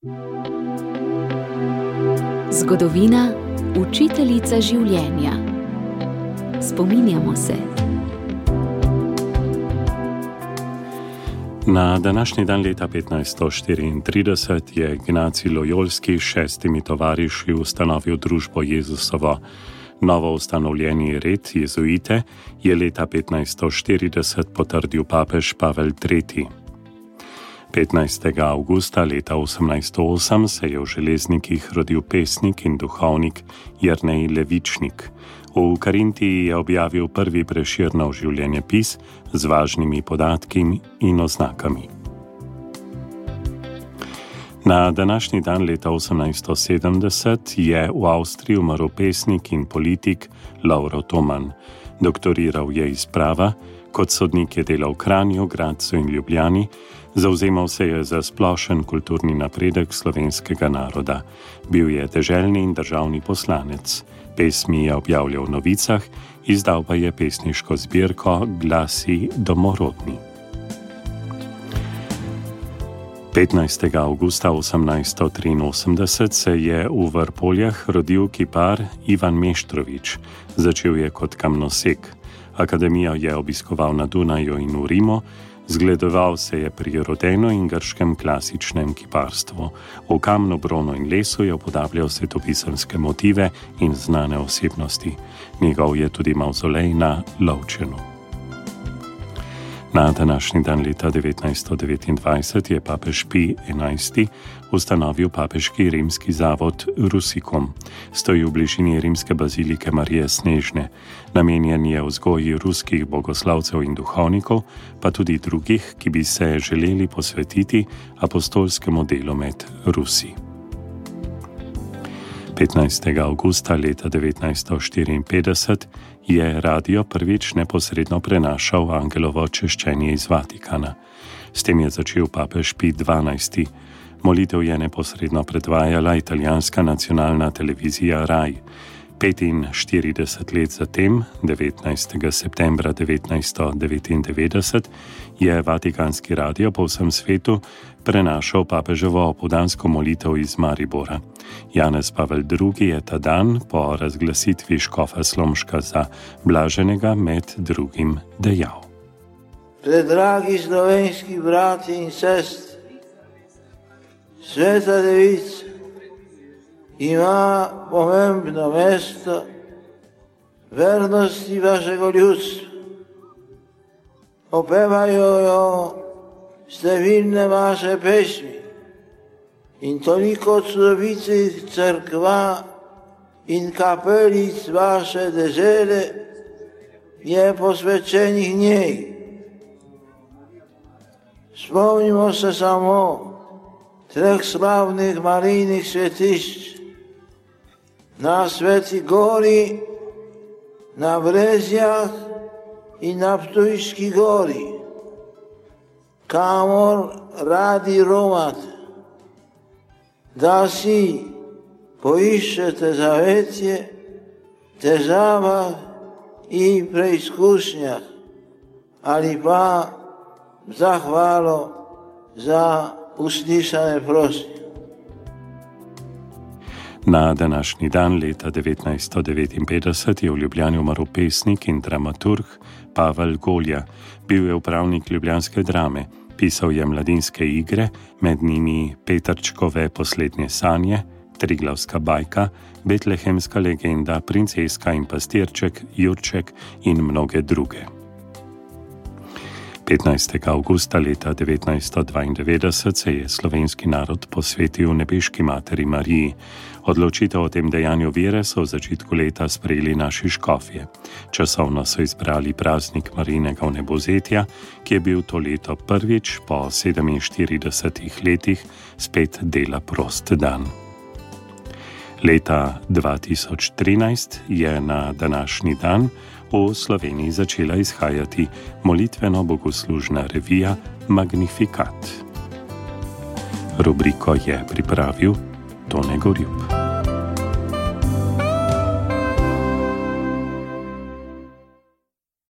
Zgodovina, učiteljica življenja. Spominjamo se. Na današnji dan leta 1534 je Ignacij Lojolski s 6 tovariši ustanovil družbo Jezusovo. Novo ustanovljeni red jezuite je leta 1540 potrdil papež Pavel III. 15. avgusta leta 1808 se je v Železnikih rodil pesnik in duhovnik Jernej Levičnik. V Karintiji je objavil prvi Prešernov življenjepis z važnimi podatki in oznakami. Na današnji dan leta 1870 je v Avstriji umrl pesnik in politik Lovro Toman. Doktoriral je iz prava, kot sodnik je delal v Kranju, Gradcu in Ljubljani, zavzemal se je za splošen kulturni napredek slovenskega naroda. Bil je deželni in državni poslanec. Pesmi je objavljal v novicah, izdal pa je pesniško zbirko Glasi domorodni. 15. avgusta 1883 se je v Vrpoljah rodil kipar Ivan Meštrović. Začel je kot kamnosek. Akademijo je obiskoval na Dunaju in v Rimu, zgledoval se je pri rodeno in grškem klasičnem kiparstvu. V kamnu, bronu in lesu je upodabljal svetopisemske motive in znane osebnosti. Njegov je tudi mavzolej na Lovčenu. Na današnji dan leta 1929 je papež Pij XI ustanovil papeški rimski zavod Rusikum. Stoji v bližini rimske bazilike Marije Snežne. Namenjen je vzgoji ruskih bogoslavcev in duhovnikov, pa tudi drugih, ki bi se želeli posvetiti apostolskemu delu med Rusi. 15. avgusta leta 1954 je radio prvič neposredno prenašal angelovo češčenje iz Vatikana. S tem je začel papež Pij XII. Molitev je neposredno predvajala italijanska nacionalna televizija RAI. 45 let zatem, 19. septembra 1999, je Vatikanski radio po vsem svetu prenašal papeževo opoldansko molitev iz Maribora. Janez Pavel II. Je ta dan po razglasitvi škofa Slomška za blaženega med drugim dejal: Predragi slovenski brati in sestri, Sveta Devica ima pomembno mesto vernosti vašega ljudstva. Opevajo jo številne vaše pesmi in toliko čudovitih cerkva in kapelic vaše dežele je posvečenih njej. Spomnimo se samo 3 slavnih marijnih svetišč na Sveti Gori, na Brezjah in na Ptujški gori, kamor radi romate, da si poiščete zavetje, težavah in preizkušnjah ali pa zahvalo za uslišane prošnje. Na današnji dan leta 1959 je v Ljubljani umrl pesnik in dramaturg Pavel Golja. Bil je upravnik ljubljanske Drame. Pisal je mladinske igre, med njimi Petrčkove poslednje sanje, Triglavska bajka, Betlehemska legenda, Princeska in pastirček, Jurček in mnoge druge. 15. avgusta leta 1992 se je slovenski narod posvetil nebeški materi Mariji. Odločitev o tem dejanju vere so v začetku leta sprejeli naši škofje. Časovno so izbrali praznik Marijinega vnebovzetja, ki je bil to leto prvič po 47 letih spet dela prost dan. Leta 2013 je na današnji dan v Sloveniji začela izhajati molitveno-bogoslužna revija Magnificat. Rubriko je pripravil Tone Gorjup.